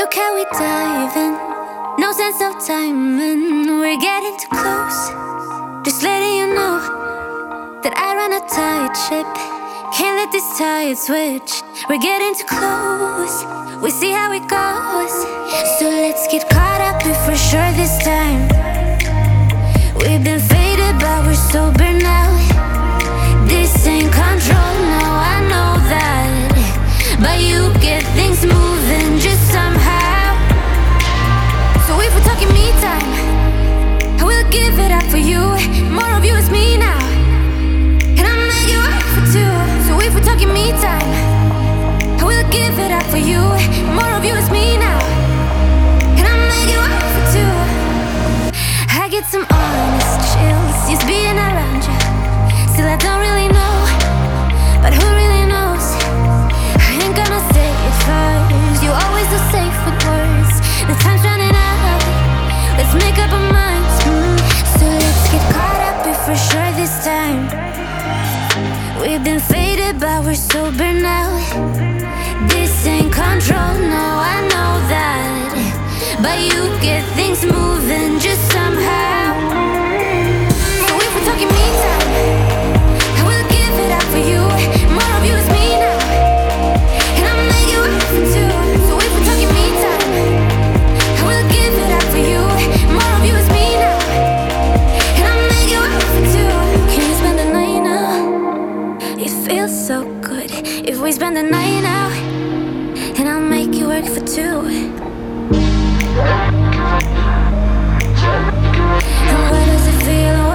Look how we dive in, no sense of timing. We're getting too close. Just letting you know that I run a tight ship. Can't let this tide switch. We're getting too close. We see how it goes. So let's get caught up if we're sure this time. We've been faded, but we're sober now. This ain't control, no, I know that. But you get things moving just somehow. So if we're talking me time, I will give it up for you. More of you is me now, and I'll make it work for two. So if we're talking me time, I will give it up for you. More of you is me now, and I'll make it work for two. I get some honest chills just being around you. Still I don't really know, but who really knows? I ain't gonna say it first. You always do safe with words. The time's running out. Let's make up our minds. So let's get caught up if we're sure this time. We've been faded, but we're sober now. This ain't control, no, I know that. But you get things moving just somehow. So if we're talking me time, I will give it up for you. More of you is me now, and I'll make it work for two. So if we're talking me time, I will give it up for you. More of you is me now, and I'll make it work for two. Can you spend the night now? It feels so good if we spend the night now, and I'll make it work for two. And where does it feel?